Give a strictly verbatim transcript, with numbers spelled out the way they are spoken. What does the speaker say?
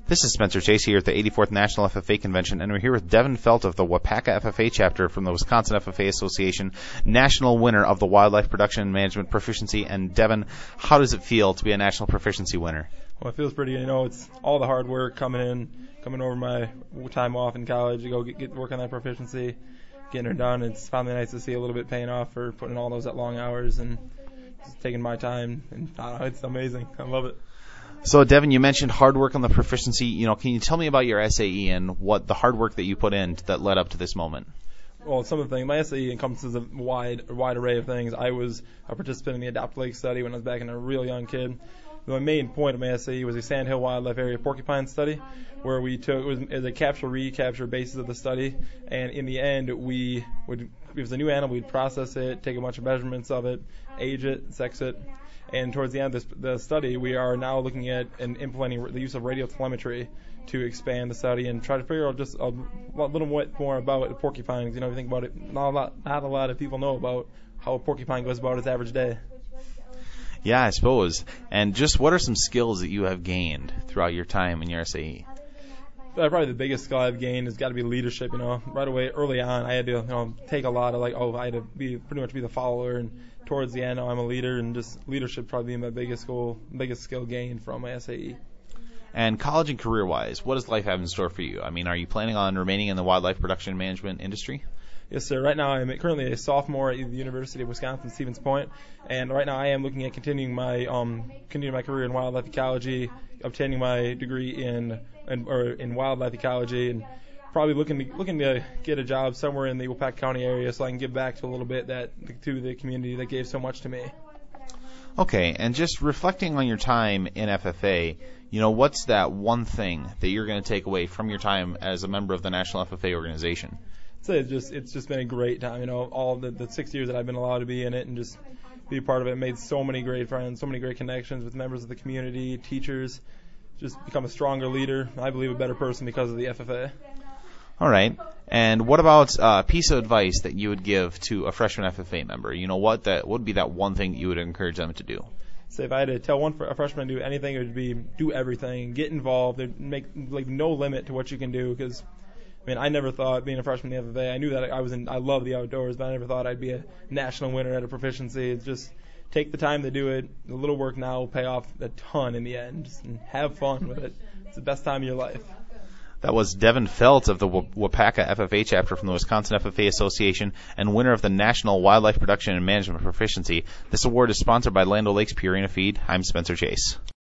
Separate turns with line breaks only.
This is Spencer Chase here at the eighty-fourth National F F A Convention, and we're here with Devin Felt of the Waupaca F F A chapter from the Wisconsin F F A Association, national winner of the Wildlife Production and Management Proficiency. And Devin, how does it feel to be a national proficiency winner?
Well, it feels pretty good. You know, it's all the hard work coming in, coming over my time off in college to go get, get work on that proficiency, getting her done. It's finally nice to see a little bit paying off for putting all those at long hours and just taking my time. And I don't know, it's amazing. I love it.
So, Devin, you mentioned hard work on the proficiency. You know, can you tell me about your S A E and what the hard work that you put in that led up to this moment?
Well, some of the things. My S A E encompasses a wide, a wide array of things. I was a participant in the Adopt Lake study when I was back in a real young kid. My main point of my S A E was a Sandhill Wildlife Area porcupine study, where we took it was, it was a capture recapture basis of the study, and in the end we would, if it was a new animal, we'd process it, take a bunch of measurements of it, age it, sex it. And towards the end of this, the study, we are now looking at and implementing the use of radio telemetry to expand the study and try to figure out just a little bit more about porcupines. You know, if you think about it, not a lot, not a lot of people know about how a porcupine goes about its average day.
Yeah, I suppose. And just what are some skills that you have gained throughout your time in your S A E?
Uh, probably the biggest skill I've gained has got to be leadership. You know, right away, early on, I had to, you know, take a lot of like, oh, I had to be pretty much be the follower, and towards the end, I'm a leader, and just leadership probably being my biggest goal, biggest skill gained from my S A E.
And college and career-wise, what does life have in store for you? I mean, are you planning on remaining in the wildlife production and management industry?
Yes, sir. Right now, I'm currently a sophomore at the University of Wisconsin Stevens Point, and right now I am looking at continuing my um continuing my career in wildlife ecology, obtaining my degree in, in or in wildlife ecology, and probably looking to looking to get a job somewhere in the Waupaca County area so I can give back to a little bit that to the community that gave so much to me.
Okay, and just reflecting on your time in F F A, you know, what's that one thing that you're going to take away from your time as a member of the National F F A organization?
So it's just it's just been a great time. You know, all the, the six years that I've been allowed to be in it and just be a part of it, made so many great friends, so many great connections with members of the community, teachers. Just become a stronger leader. I believe a better person because of the F F A.
All right. And what about a uh, piece of advice that you would give to a freshman F F A member? You know, what that would be that one thing that you would encourage them to do?
So if I had to tell one a freshman to do anything, it would be do everything, get involved. There'd make like no limit to what you can do because. I mean, I never thought being a freshman in the F F A, I knew that I was in, I love the outdoors, but I never thought I'd be a national winner at a proficiency. It's just take the time to do it. The little work now will pay off a ton in the end. Just have fun with it. It's the best time of your life.
That was Devin Felt of the Waupaca F F A chapter from the Wisconsin F F A Association and winner of the National Wildlife Production and Management Proficiency. This award is sponsored by Land O'Lakes Purina Feed. I'm Spencer Chase.